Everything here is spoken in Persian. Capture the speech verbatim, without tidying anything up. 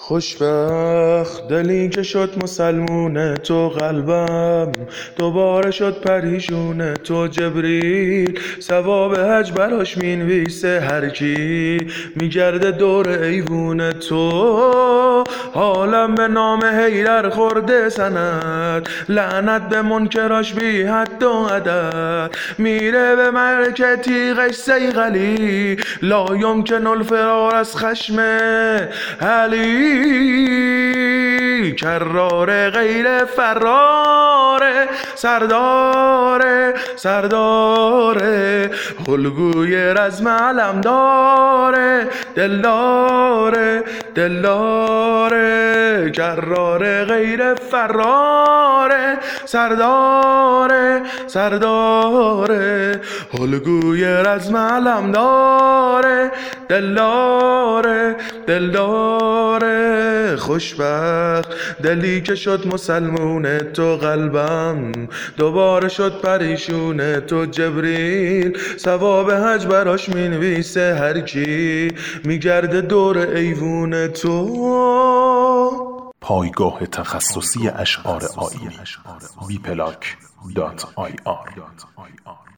خوشبخت دلی که شد مسلمون تو، قلبم دوباره شد پریشون تو. جبریل ثواب حج براش مینویسه، هر کی میگرده دور ایوون تو. حالم به نام حیدر خورده سند، لعنت به منکراش بی حد و عدد. میره به مرکه تیغش صیقلی، لا یمکن الفرار از خشم علی. کرار غیر فراره، سرداره سرداره، الگوی رزم علم داره، دلداره دلداره. کرار غیر فراره، سرداره سرداره، الگوی رزم علم داره، دلداره دلداره. خوشبخت دلی که شد مسلمون تو، قلبم دوباره شد پریشون تو. جبریل ثواب حج براش مینویسه، هر کی میگرده دور ایوون تو. پایگاه تخصصی اشعار آیینی بی پلاک دات آی آر